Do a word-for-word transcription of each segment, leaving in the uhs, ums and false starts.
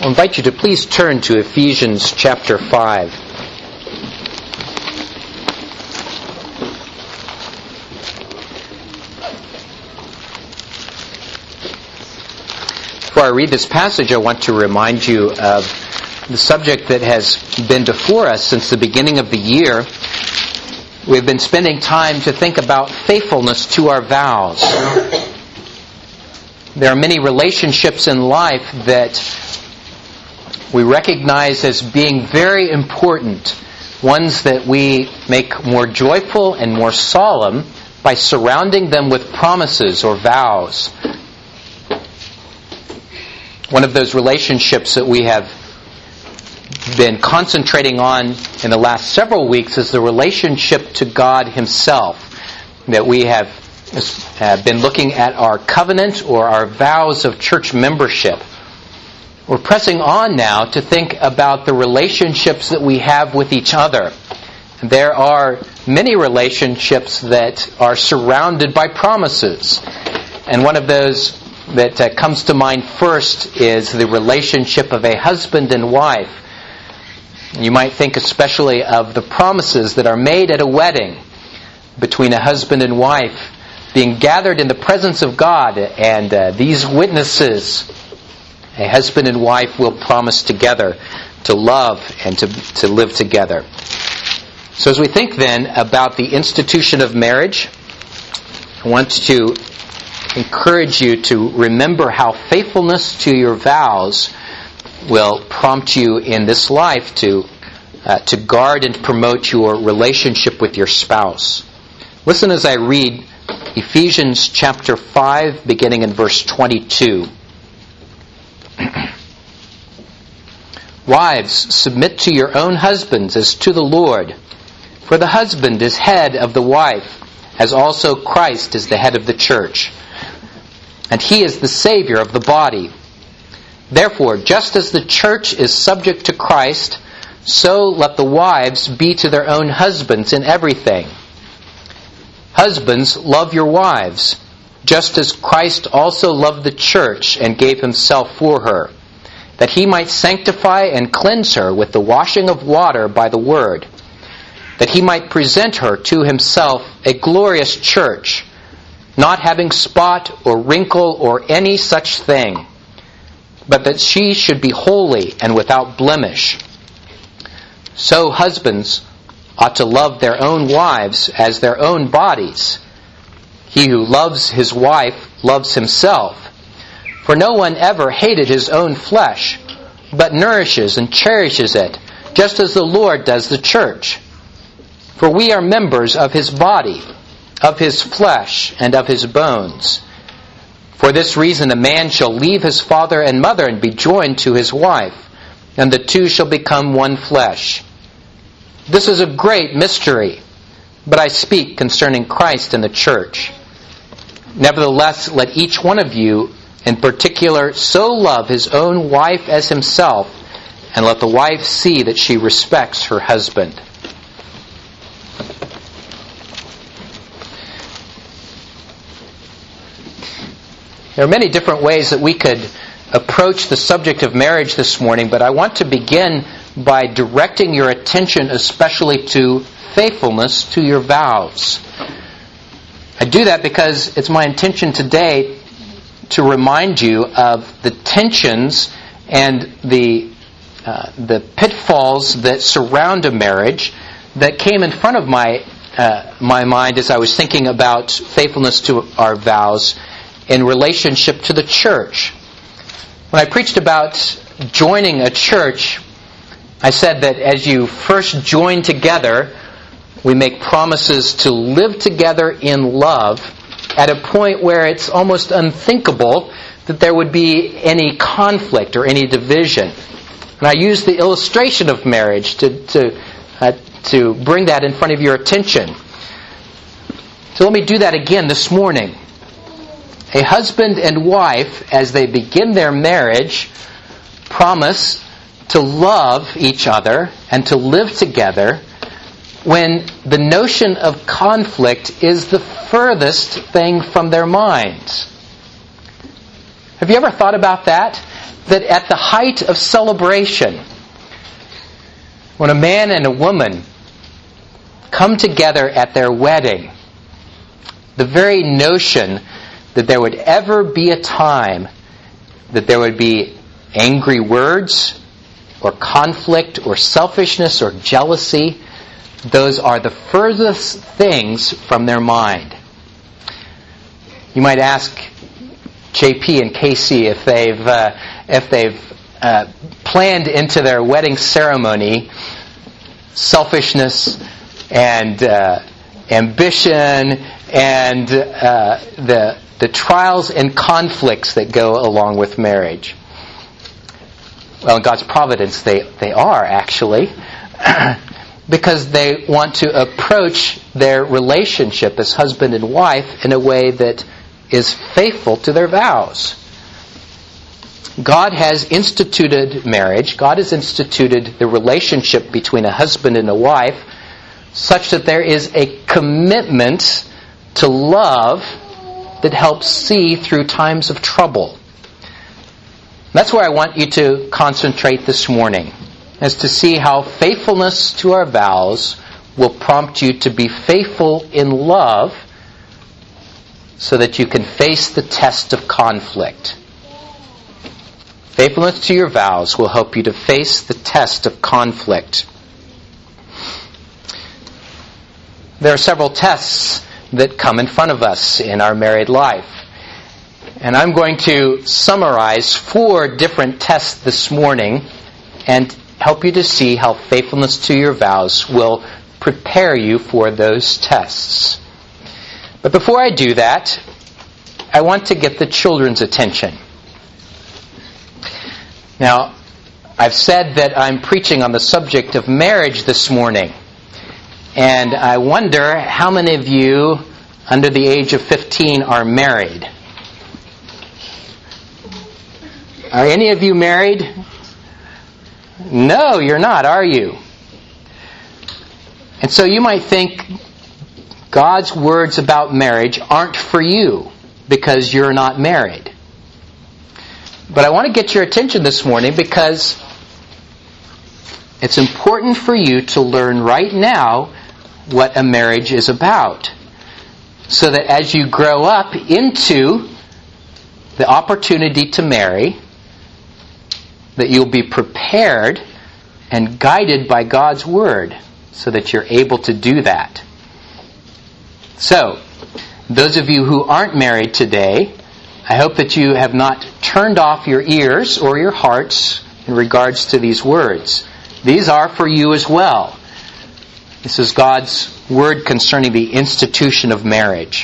I'll invite you to please turn to Ephesians chapter five. Before I read this passage, I want to remind you of the subject that has been before us since the beginning of the year. We've been spending time to think about faithfulness to our vows. There are many relationships in life that we recognize as being very important, ones that we make more joyful and more solemn by surrounding them with promises or vows. One of those relationships that we have been concentrating on in the last several weeks is the relationship to God Himself, that we have uh, been looking at our covenant or our vows of church membership. We're pressing on now to think about the relationships that we have with each other. There are many relationships that are surrounded by promises. And one of those that uh, comes to mind first is the relationship of a husband and wife. You might think especially of the promises that are made at a wedding between a husband and wife being gathered in the presence of God, and uh, these witnesses, a husband and wife, will promise together to love and to, to live together. So as we think then about the institution of marriage, I want to encourage you to remember how faithfulness to your vows will prompt you in this life to uh, to guard and promote your relationship with your spouse. Listen as I read Ephesians chapter five, beginning in verse twenty-two. Wives, submit to your own husbands as to the Lord. For the husband is head of the wife, as also Christ is the head of the church. And He is the Savior of the body. Therefore, just as the church is subject to Christ, so let the wives be to their own husbands in everything. Husbands, love your wives, just as Christ also loved the church and gave Himself for her, that He might sanctify and cleanse her with the washing of water by the word, that He might present her to Himself a glorious church, not having spot or wrinkle or any such thing, but that she should be holy and without blemish. So husbands ought to love their own wives as their own bodies. He who loves his wife loves himself. For no one ever hated his own flesh, but nourishes and cherishes it, just as the Lord does the church. For we are members of His body, of His flesh, and of His bones. For this reason a man shall leave his father and mother and be joined to his wife, and the two shall become one flesh. This is a great mystery, but I speak concerning Christ and the church. Nevertheless, let each one of you in particular so love his own wife as himself, and let the wife see that she respects her husband. There are many different ways that we could approach the subject of marriage this morning, but I want to begin by directing your attention especially to faithfulness to your vows. I do that because it's my intention today to remind you of the tensions and the uh, the pitfalls that surround a marriage that came in front of my uh, my mind as I was thinking about faithfulness to our vows in relationship to the church. When I preached about joining a church, I said that as you first join together, we make promises to live together in love at a point where it's almost unthinkable that there would be any conflict or any division. And I used the illustration of marriage to to uh, to bring that in front of your attention. So let me do that again this morning. A husband and wife, as they begin their marriage, promise to love each other and to live together when the notion of conflict is the furthest thing from their minds. Have you ever thought about that? that at the height of celebration, when a man and a woman come together at their wedding, the very notion that there would ever be a time that there would be angry words or conflict or selfishness or jealousy, those are the furthest things from their mind. You might ask J P and Casey if they've uh, if they've uh, planned into their wedding ceremony selfishness and uh, ambition and uh, the the trials and conflicts that go along with marriage. Well, in God's providence, they, they are actually, because they want to approach their relationship as husband and wife in a way that is faithful to their vows. God has instituted marriage. God has instituted the relationship between a husband and a wife such that there is a commitment to love that helps see through times of trouble. That's where I want you to concentrate this morning, is to see how faithfulness to our vows will prompt you to be faithful in love so that you can face the test of conflict. Faithfulness to your vows will help you to face the test of conflict. There are several tests that come in front of us in our married life. And I'm going to summarize four different tests this morning and help you to see how faithfulness to your vows will prepare you for those tests. But before I do that, I want to get the children's attention. Now, I've said that I'm preaching on the subject of marriage this morning. And I wonder how many of you under the age of fifteen are married. Are any of you married? No, you're not, are you? And so you might think God's words about marriage aren't for you because you're not married. But I want to get your attention this morning because it's important for you to learn right now what a marriage is about, so that as you grow up into the opportunity to marry, that you'll be prepared and guided by God's Word so that you're able to do that. So, those of you who aren't married today, I hope that you have not turned off your ears or your hearts in regards to these words. These are for you as well. This is God's Word concerning the institution of marriage.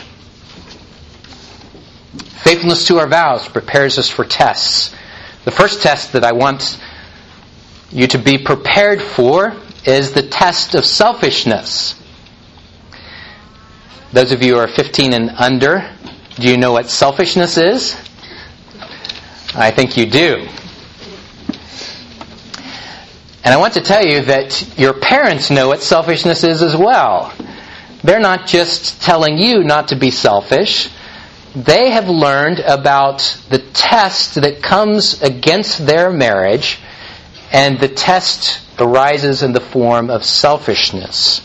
Faithfulness to our vows prepares us for tests. The first test that I want you to be prepared for is the test of selfishness. Those of you who are fifteen and under, do you know what selfishness is? I think you do. And I want to tell you that your parents know what selfishness is as well. They're not just telling you not to be selfish. They have learned about the test that comes against their marriage, and the test arises in the form of selfishness.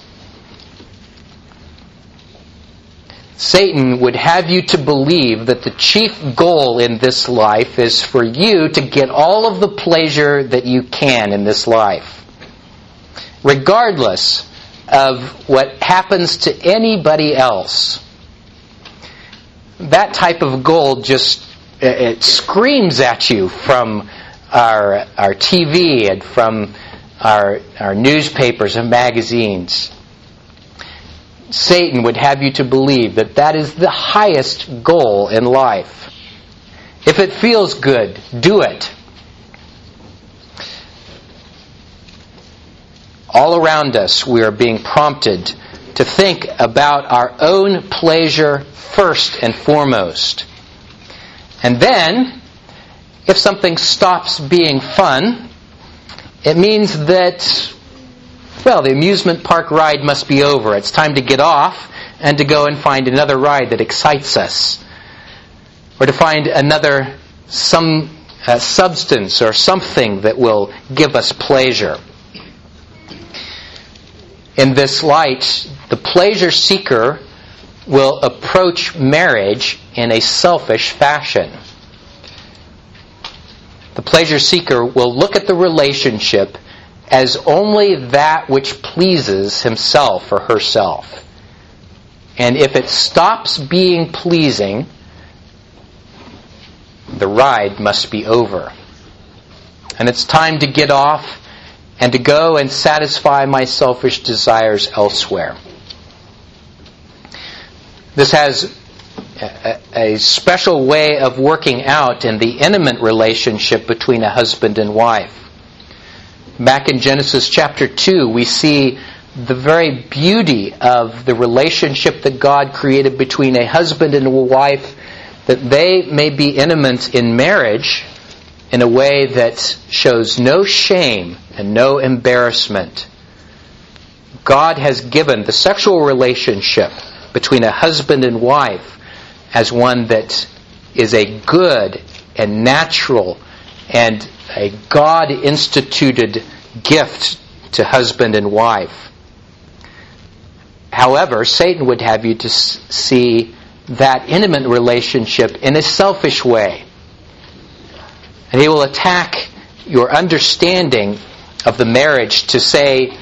Satan would have you to believe that the chief goal in this life is for you to get all of the pleasure that you can in this life, regardless of what happens to anybody else. That type of goal just it screams at you from our our T V and from our our newspapers and magazines. Satan would have you to believe that that is the highest goal in life. If it feels good, do it. All around us, we are being prompted to think about our own pleasure first and foremost. And then, if something stops being fun, it means that, well, the amusement park ride must be over. It's time to get off and to go and find another ride that excites us. Or to find another, some uh, substance or something that will give us pleasure. In this light, the pleasure seeker will approach marriage in a selfish fashion. The pleasure seeker will look at the relationship as only that which pleases himself or herself. And if it stops being pleasing, the ride must be over. And it's time to get off and to go and satisfy my selfish desires elsewhere. This has a, a special way of working out in the intimate relationship between a husband and wife. Back in Genesis chapter two, we see the very beauty of the relationship that God created between a husband and a wife, that they may be intimate in marriage in a way that shows no shame and no embarrassment. God has given the sexual relationship between a husband and wife as one that is a good and natural and a God-instituted gift to husband and wife. However, Satan would have you to see that intimate relationship in a selfish way. And he will attack your understanding of the marriage to say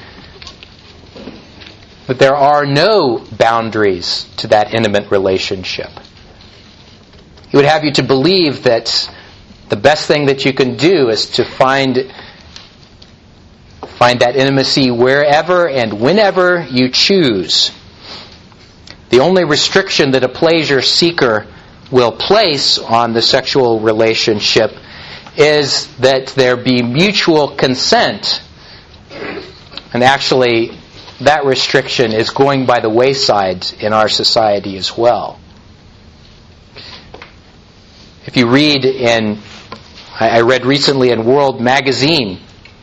that there are no boundaries to that intimate relationship. He would have you to believe that the best thing that you can do is to find, find that intimacy wherever and whenever you choose. The only restriction that a pleasure seeker will place on the sexual relationship is that there be mutual consent. And actually, that restriction is going by the wayside in our society as well. If you read in, I read recently in World Magazine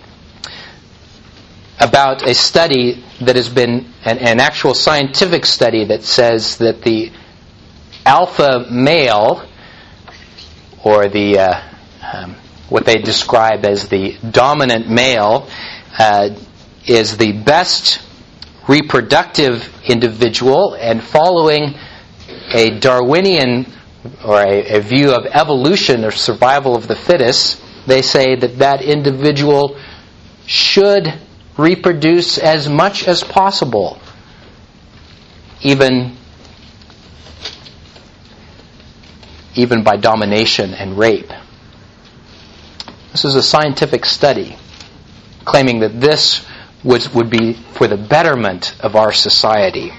about a study that has been, an, an actual scientific study that says that the alpha male, or the uh, um, what they describe as the dominant male, uh, is the best reproductive individual, and following a Darwinian or a, a view of evolution or survival of the fittest, they say that that individual should reproduce as much as possible, even even by domination and rape. This is a scientific study claiming that this would, would be for the betterment of our society.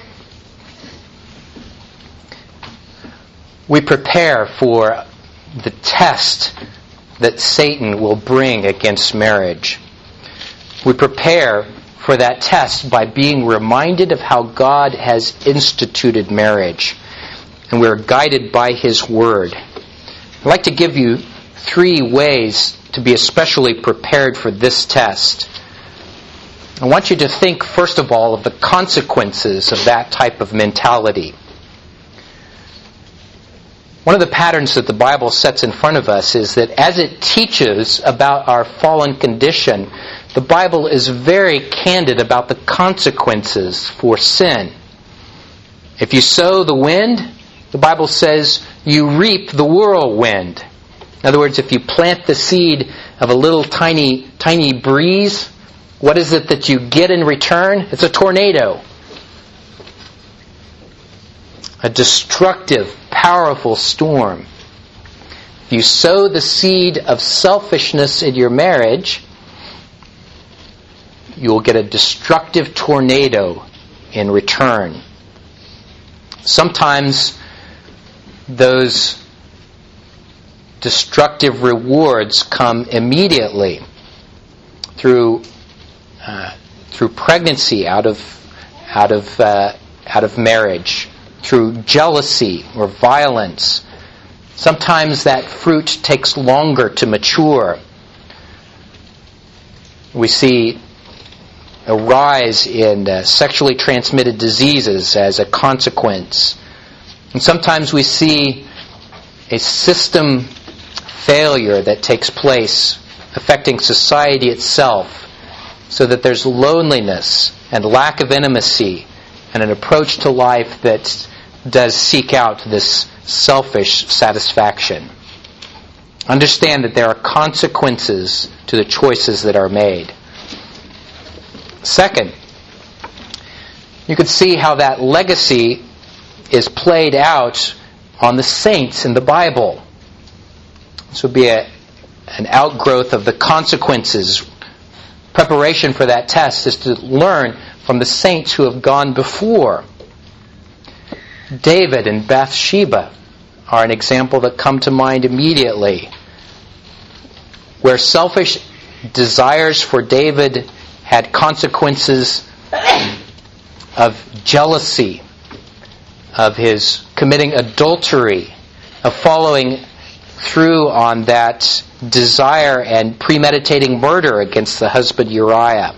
We prepare for the test that Satan will bring against marriage. We prepare for that test by being reminded of how God has instituted marriage. And we're guided by His Word. I'd like to give you three ways to be especially prepared for this test. I want you to think, first of all, of the consequences of that type of mentality. One of the patterns that the Bible sets in front of us is that as it teaches about our fallen condition, the Bible is very candid about the consequences for sin. If you sow the wind, the Bible says you reap the whirlwind. In other words, if you plant the seed of a little tiny, tiny breeze, what is it that you get in return? It's a tornado. A destructive, powerful storm. If you sow the seed of selfishness in your marriage, you will get a destructive tornado in return. Sometimes those destructive rewards come immediately through uh, through pregnancy out of out of uh, out of marriage, through jealousy or violence. Sometimes that fruit takes longer to mature. We see a rise in uh, sexually transmitted diseases as a consequence. And sometimes we see a system failure that takes place affecting society itself, so that there's loneliness and lack of intimacy and an approach to life that does seek out this selfish satisfaction. Understand that there are consequences to the choices that are made. Second, you could see how that legacy is played out on the saints in the Bible. This would be a, an outgrowth of the consequences. Preparation for that test is to learn from the saints who have gone before. David and Bathsheba are an example that come to mind immediately, where selfish desires for David had consequences of jealousy, of his committing adultery, of following through on that desire and premeditating murder against the husband Uriah.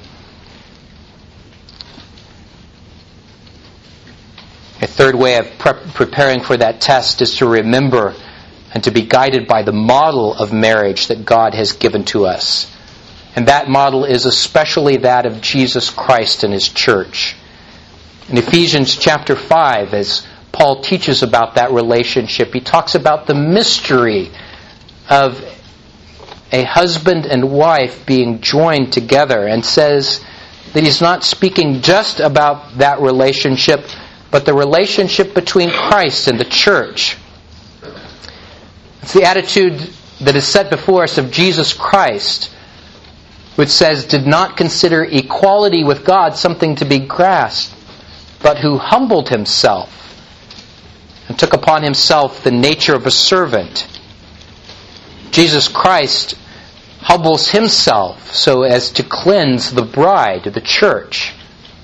A third way of pre- preparing for that test is to remember and to be guided by the model of marriage that God has given to us. And that model is especially that of Jesus Christ and His church. In Ephesians chapter five, as Paul teaches about that relationship, he talks about the mystery of a husband and wife being joined together, and says that he's not speaking just about that relationship, but the relationship between Christ and the church. It's the attitude that is set before us of Jesus Christ, which says, did not consider equality with God something to be grasped, but who humbled himself and took upon himself the nature of a servant. Jesus Christ humbles himself so as to cleanse the bride, the church.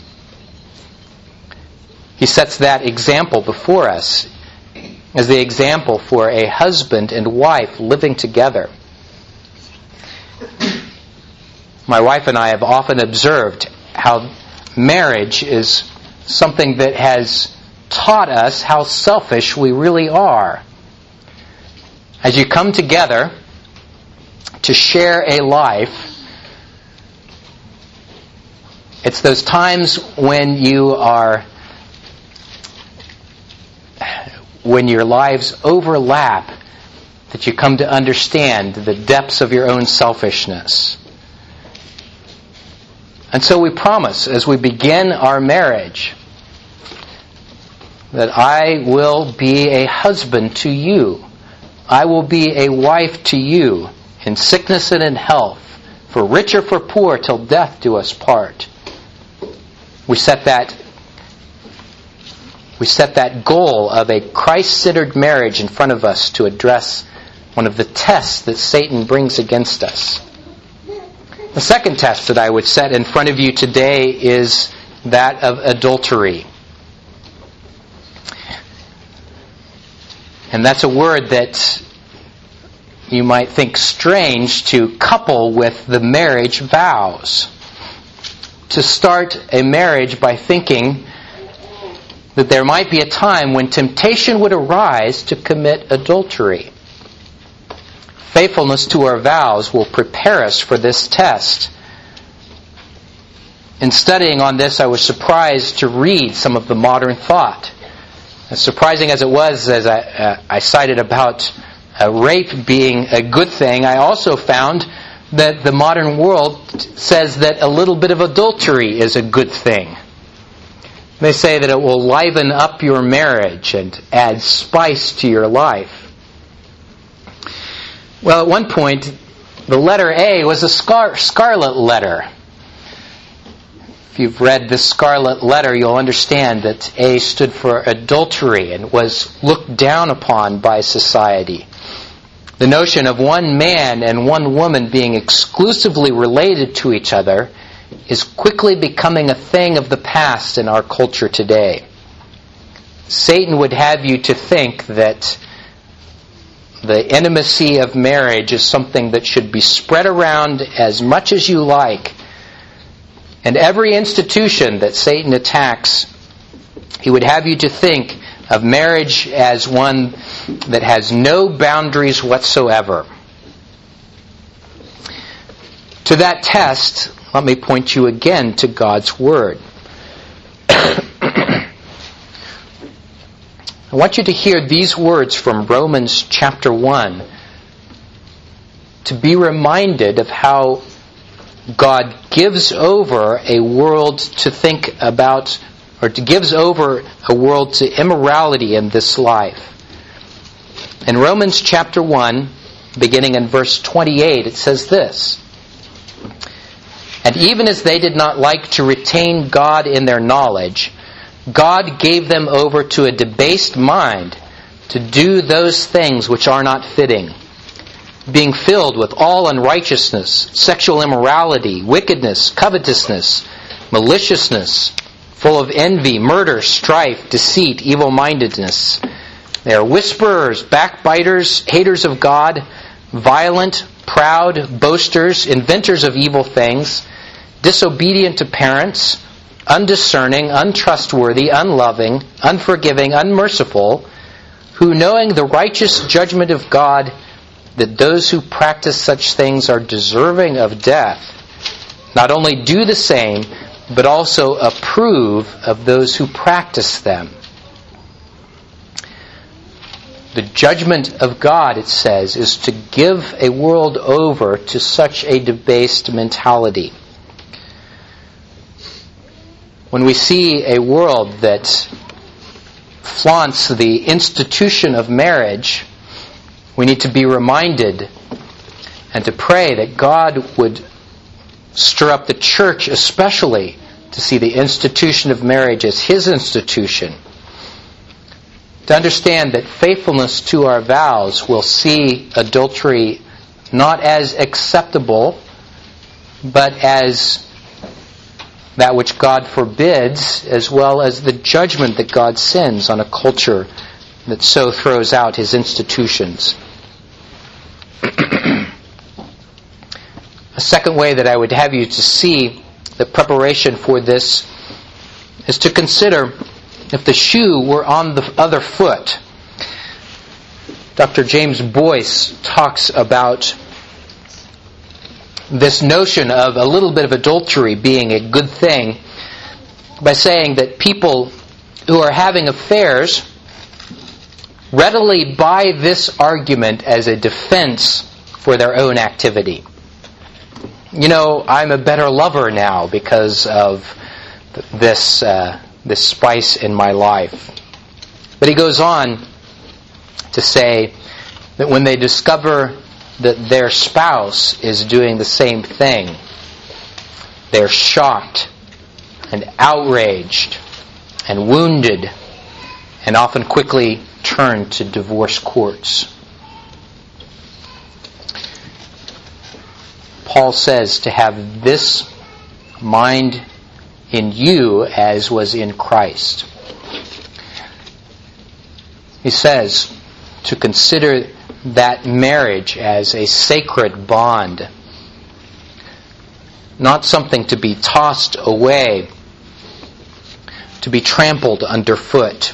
He sets that example before us as the example for a husband and wife living together. My wife and I have often observed how marriage is something that has taught us how selfish we really are. As you come together to share a life, it's those times when you are, when your lives overlap, that you come to understand the depths of your own selfishness. And so we promise, as we begin our marriage, that I will be a husband to you. I will be a wife to you in sickness and in health, for rich or for poor, till death do us part. We set that we set that goal of a Christ-centered marriage in front of us to address one of the tests that Satan brings against us. The second test that I would set in front of you today is that of adultery. And that's a word that you might think strange to couple with the marriage vows. To start a marriage by thinking that there might be a time when temptation would arise to commit adultery. Faithfulness to our vows will prepare us for this test. In studying on this, I was surprised to read some of the modern thought. As surprising as it was, as I, uh, I cited about uh, rape being a good thing, I also found that the modern world says that a little bit of adultery is a good thing. They say that it will liven up your marriage and add spice to your life. Well, at one point, the letter A was a scar- scarlet letter. If you've read the scarlet letter, you'll understand that A stood for adultery and was looked down upon by society. The notion of one man and one woman being exclusively related to each other is quickly becoming a thing of the past in our culture today. Satan would have you to think that the intimacy of marriage is something that should be spread around as much as you like. And every institution that Satan attacks, he would have you to think of marriage as one that has no boundaries whatsoever. To that test, let me point you again to God's Word. I want you to hear these words from Romans chapter one, to be reminded of how God gives over a world to think about, or to gives over a world to immorality in this life. In Romans chapter one, beginning in verse twenty-eight, it says this: "And even as they did not like to retain God in their knowledge, God gave them over to a debased mind to do those things which are not fitting, being filled with all unrighteousness, sexual immorality, wickedness, covetousness, maliciousness, full of envy, murder, strife, deceit, evil-mindedness. They are whisperers, backbiters, haters of God, violent, proud, boasters, inventors of evil things, disobedient to parents, undiscerning, untrustworthy, unloving, unforgiving, unmerciful, who, knowing the righteous judgment of God, that those who practice such things are deserving of death, not only do the same, but also approve of those who practice them." The judgment of God, it says, is to give a world over to such a debased mentality. When we see a world that flaunts the institution of marriage, we need to be reminded and to pray that God would stir up the church especially to see the institution of marriage as His institution. To understand that faithfulness to our vows will see adultery not as acceptable, but as that which God forbids, as well as the judgment that God sends on a culture that so throws out His institutions. A second way that I would have you to see the preparation for this is to consider if the shoe were on the other foot. Doctor James Boyce talks about this notion of a little bit of adultery being a good thing by saying that people who are having affairs readily buy this argument as a defense for their own activity. You know, I'm a better lover now because of this uh, this spice in my life. But he goes on to say that when they discover that their spouse is doing the same thing, they're shocked and outraged and wounded, and often quickly turn to divorce courts. Paul says to have this mind in you as was in Christ. He says to consider that marriage as a sacred bond, not something to be tossed away, to be trampled underfoot.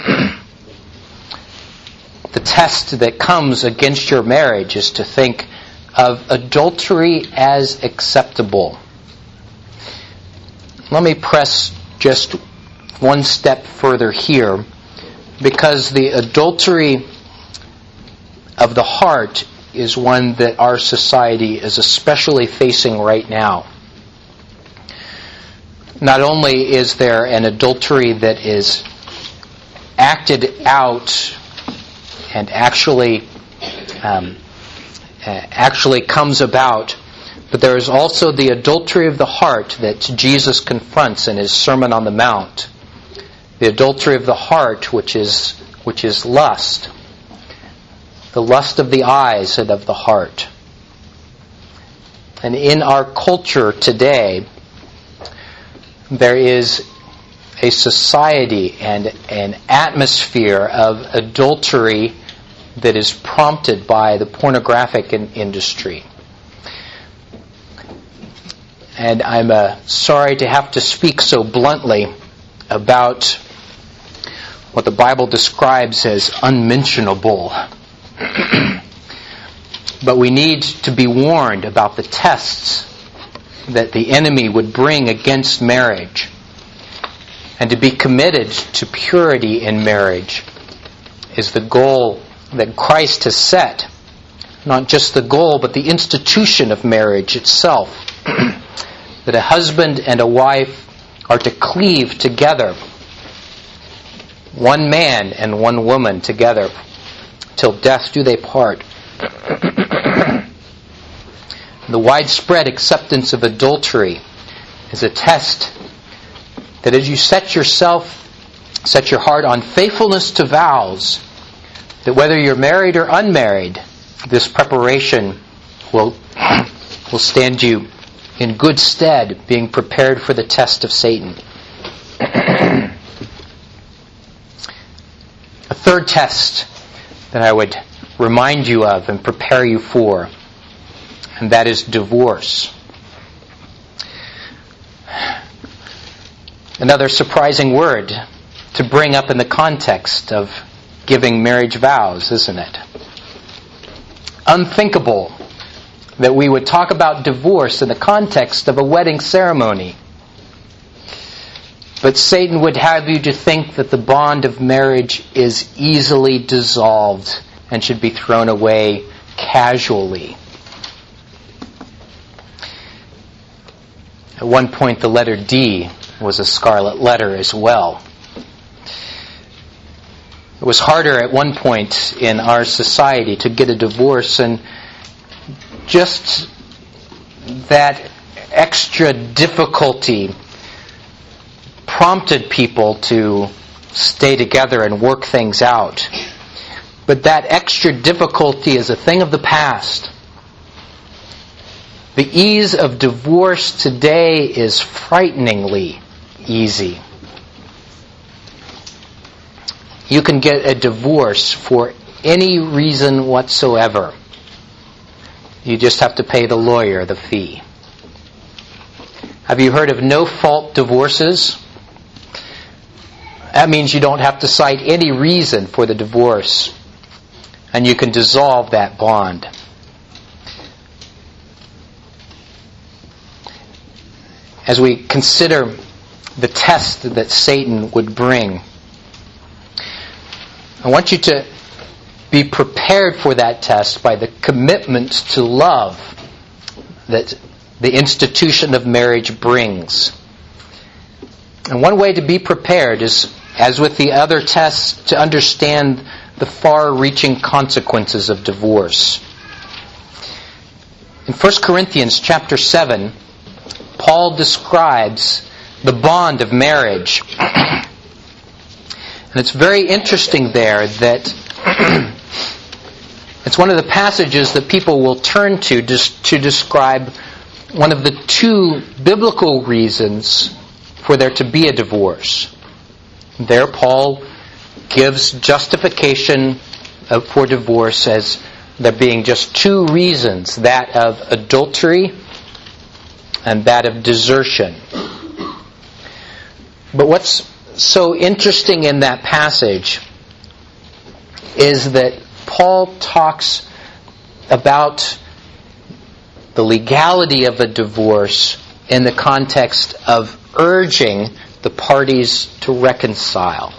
The test that comes against your marriage is to think of adultery as acceptable. Let me press just one step further here, because the adultery of the heart is one that our society is especially facing right now. Not only is there an adultery that is acted out and actually um, actually comes about, but there is also the adultery of the heart that Jesus confronts in His Sermon on the Mount. The adultery of the heart, which is which is lust. The lust of the eyes and of the heart. And in our culture today, there is a society and an atmosphere of adultery that is prompted by the pornographic in- industry. And I'm uh, sorry to have to speak so bluntly about what the Bible describes as unmentionable. But we need to be warned about the tests that the enemy would bring against marriage, and to be committed to purity in marriage is the goal that Christ has set. Not just the goal, but the institution of marriage itself. That a husband and a wife are to cleave together, one man and one woman together, till death do they part. The widespread acceptance of adultery is a test that as you set yourself, set your heart on faithfulness to vows, that whether you're married or unmarried, this preparation will, will stand you in good stead, being prepared for the test of Satan. A third test that I would remind you of and prepare you for, and that is divorce. Another surprising word to bring up in the context of giving marriage vows, isn't it? Unthinkable that we would talk about divorce in the context of a wedding ceremony. But Satan would have you to think that the bond of marriage is easily dissolved and should be thrown away casually. At one point, the letter D was a scarlet letter as well. It was harder at one point in our society to get a divorce, and just that extra difficulty prompted people to stay together and work things out. But that extra difficulty is a thing of the past. The ease of divorce today is frighteningly easy. You can get a divorce for any reason whatsoever. You just have to pay the lawyer the fee. Have you heard of no-fault divorces? That means you don't have to cite any reason for the divorce, and you can dissolve that bond. As we consider the test that Satan would bring, I want you to be prepared for that test by the commitment to love that the institution of marriage brings. And one way to be prepared is, as with the other tests, to understand the far-reaching consequences of divorce. In First Corinthians chapter seven, Paul describes the bond of marriage. And it's very interesting there that it's one of the passages that people will turn to just to describe one of the two biblical reasons for there to be a divorce. There Paul gives justification for divorce as there being just two reasons, that of adultery and that of desertion. But what's so interesting in that passage is that Paul talks about the legality of a divorce in the context of urging the parties to reconcile.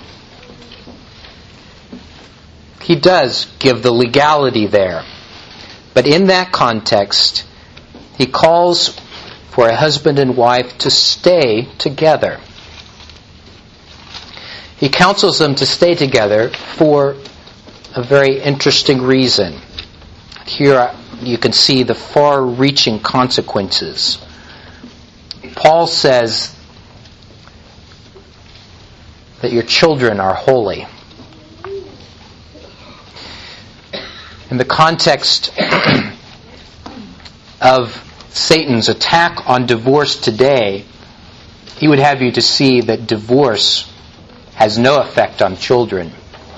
He does give the legality there. But in that context, he calls for a husband and wife to stay together. He counsels them to stay together for a very interesting reason. Here you can see the far-reaching consequences. Paul says that your children are holy. In the context of Satan's attack on divorce today, he would have you to see that divorce has no effect on children.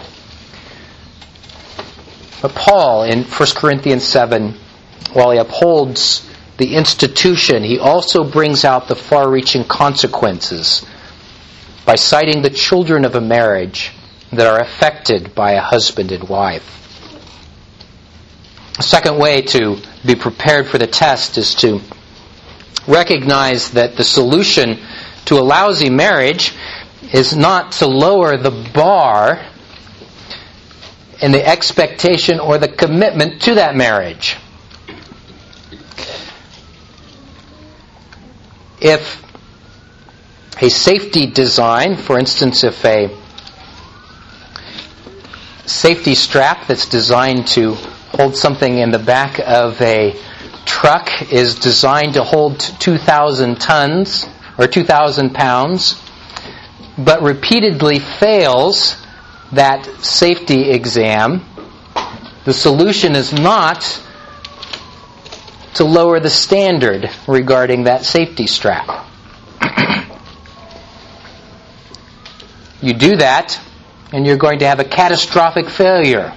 But Paul, in First Corinthians seven, while he upholds the institution, he also brings out the far-reaching consequences by citing the children of a marriage that are affected by a husband and wife. A second way to be prepared for the test is to recognize that the solution to a lousy marriage is not to lower the bar in the expectation or the commitment to that marriage. If a safety design, for instance, if a safety strap that's designed to hold something in the back of a truck is designed to hold two thousand tons or two thousand pounds, but repeatedly fails that safety exam, the solution is not to lower the standard regarding that safety strap. You do that, and you're going to have a catastrophic failure.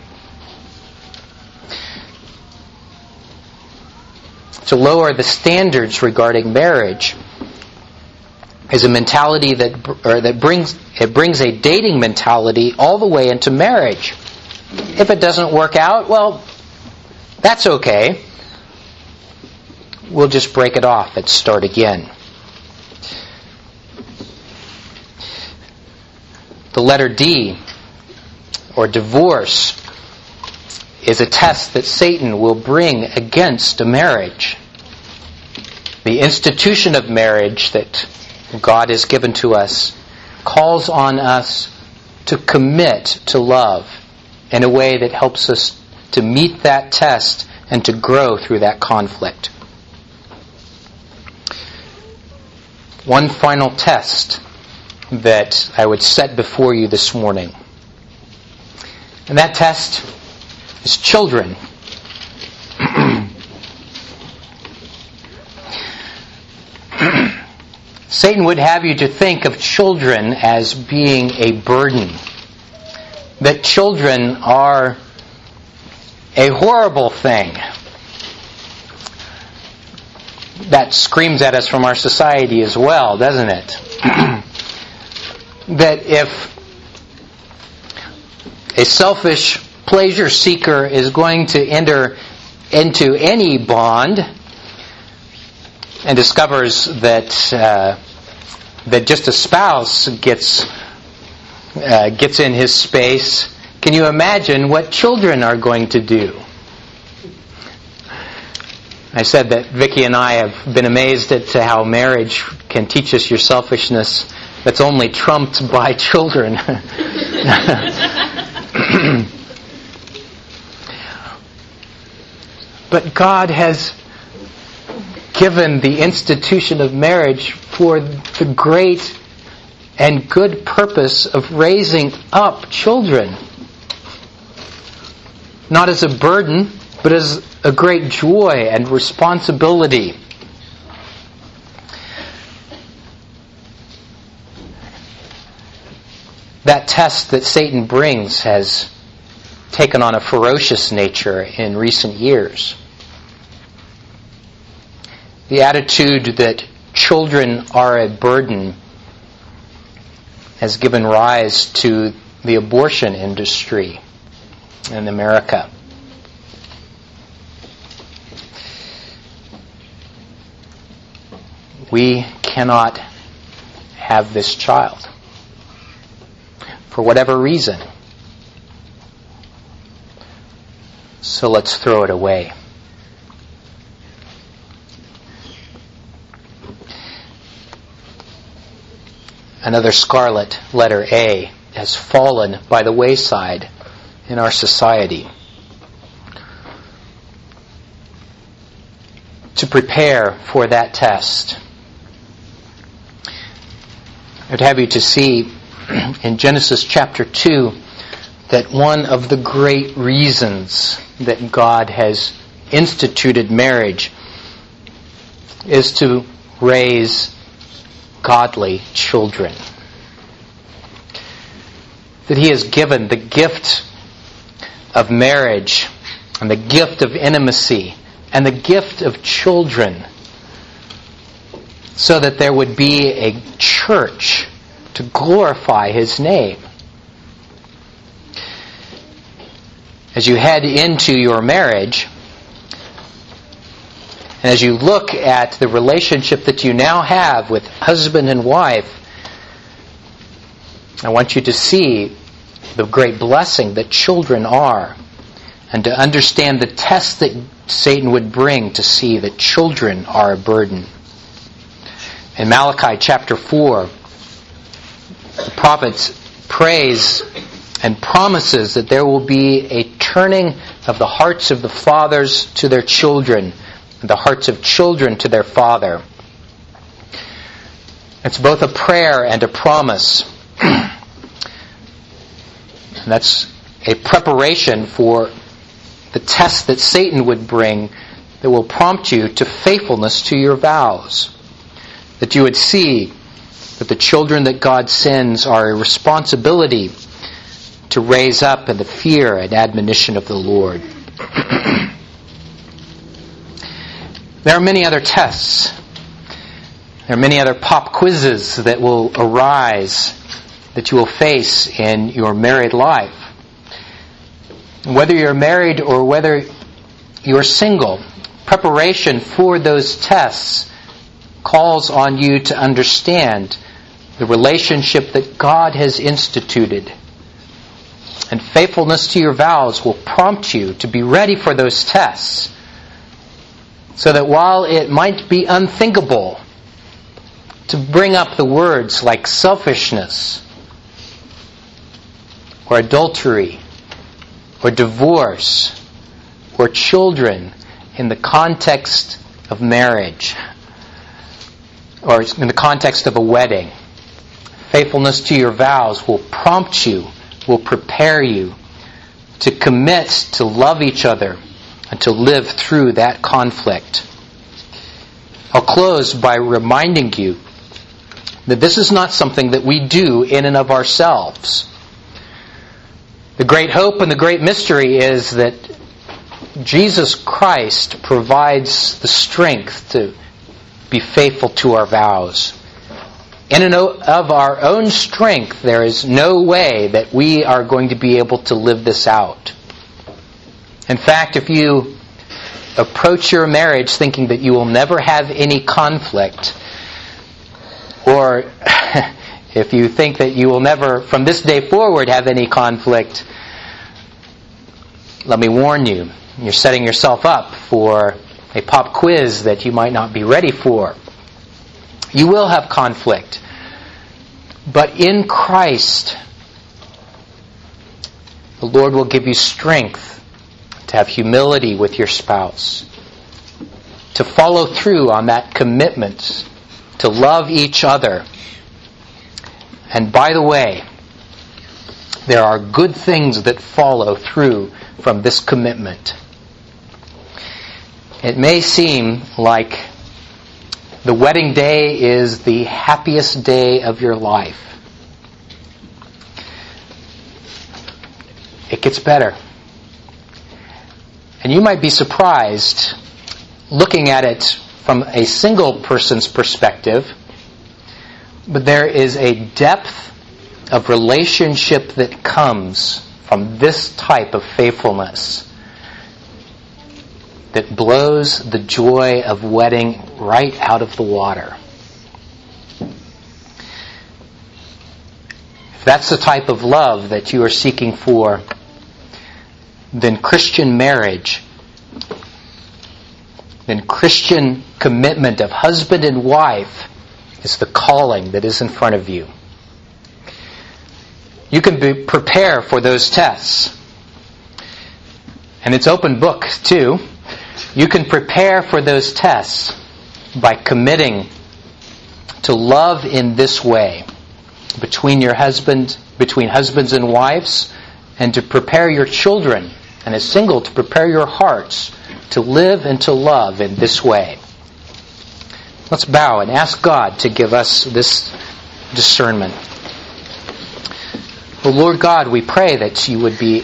To lower the standards regarding marriage is a mentality that or that brings it brings a dating mentality all the way into marriage. If it doesn't work out, well, that's okay. We'll just break it off and start again. The letter D, or divorce, is a test that Satan will bring against a marriage. The institution of marriage that God has given to us calls on us to commit to love in a way that helps us to meet that test and to grow through that conflict. One final test that I would set before you this morning. And that test is children. Satan would have you to think of children as being a burden. That children are a horrible thing. That screams at us from our society as well, doesn't it? That if a selfish pleasure seeker is going to enter into any bond and discovers that uh, that just a spouse gets uh, gets in his space, can you imagine what children are going to do? I said that Vicki and I have been amazed at how marriage can teach us your selfishness that's only trumped by children. But God has given the institution of marriage for the great and good purpose of raising up children. Not as a burden, but as a great joy and responsibility. That test that Satan brings has taken on a ferocious nature in recent years. The attitude that children are a burden has given rise to the abortion industry in America. We cannot have this child for whatever reason. So let's throw it away. Another scarlet, letter A, has fallen by the wayside in our society. To prepare for that test, I'd have you to see in Genesis chapter two that one of the great reasons that God has instituted marriage is to raise godly children. That He has given the gift of marriage and the gift of intimacy and the gift of children so that there would be a church to glorify His name. As you head into your marriage, And as you look at the relationship that you now have with husband and wife, I want you to see the great blessing that children are, and to understand the test that Satan would bring to see that children are a burden. In Malachi chapter four, the prophet prays and promises that there will be a turning of the hearts of the fathers to their children, and the hearts of children to their father. It's both a prayer and a promise. And that's a preparation for the test that Satan would bring that will prompt you to faithfulness to your vows. That you would see that the children that God sends are a responsibility to raise up in the fear and admonition of the Lord. There are many other tests. There are many other pop quizzes that will arise, that you will face in your married life. Whether you're married or whether you're single, preparation for those tests calls on you to understand the relationship that God has instituted. And faithfulness to your vows will prompt you to be ready for those tests, so that while it might be unthinkable to bring up the words like selfishness, or adultery, or divorce, or children in the context of marriage, or in the context of a wedding, faithfulness to your vows will prompt you, will prepare you to commit to love each other and to live through that conflict. I'll close by reminding you that this is not something that we do in and of ourselves. The great hope and the great mystery is that Jesus Christ provides the strength to be faithful to our vows. In and of our own strength, there is no way that we are going to be able to live this out. In fact, if you approach your marriage thinking that you will never have any conflict, or if you think that you will never, from this day forward, have any conflict, let me warn you, you're setting yourself up for a pop quiz that you might not be ready for. You will have conflict. But in Christ, the Lord will give you strength to have humility with your spouse, to follow through on that commitment, to love each other. And by the way, there are good things that follow through from this commitment. It may seem like the wedding day is the happiest day of your life. It gets better. And you might be surprised, looking at it from a single person's perspective, but there is a depth of relationship that comes from this type of faithfulness that blows the joy of wedding right out of the water. If that's the type of love that you are seeking for, then Christian marriage, then Christian commitment of husband and wife is the calling that is in front of you. You can be, prepare for those tests. And it's open book, too. You can prepare for those tests by committing to love in this way between your husband, between husbands and wives, and to prepare your children, and as single, to prepare your hearts to live and to love in this way. Let's bow and ask God to give us this discernment. Oh Lord God, we pray that you would be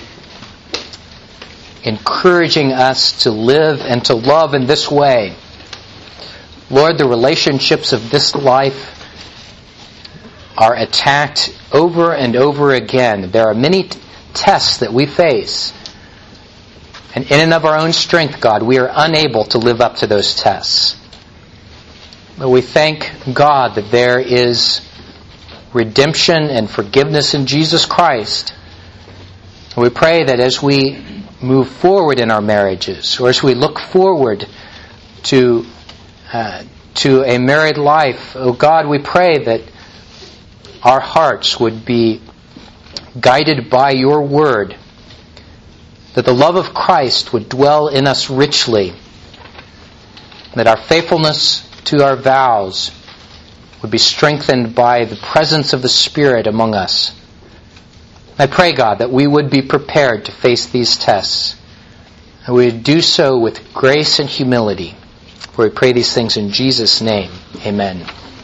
encouraging us to live and to love in this way. Lord, the relationships of this life are attacked over and over again. There are many t- tests that we face. And in and of our own strength, God, we are unable to live up to those tests. But we thank God that there is redemption and forgiveness in Jesus Christ. And we pray that as we move forward in our marriages, or as we look forward to uh, to a married life, oh God, we pray that our hearts would be guided by your word, that the love of Christ would dwell in us richly, that our faithfulness to our vows would be strengthened by the presence of the Spirit among us. I pray, God, that we would be prepared to face these tests, and we would do so with grace and humility. For we pray these things in Jesus' name. Amen.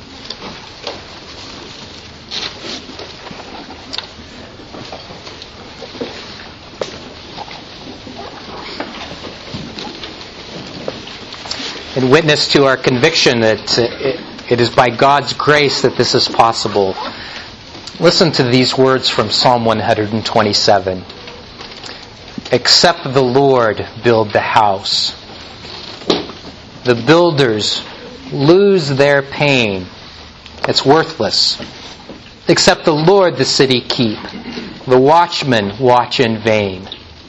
In witness to our conviction that it is by God's grace that this is possible, listen to these words from Psalm one twenty-seven. Except the Lord build the house, the builders lose their pain. It's worthless. Except the Lord the city keep, the watchmen watch in vain.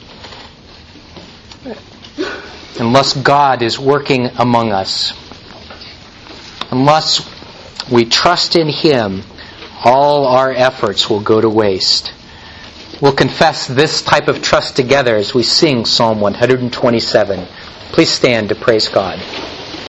Unless God is working among us, unless we trust in Him, all our efforts will go to waste. We'll confess this type of trust together as we sing Psalm one twenty-seven. Please stand to praise God.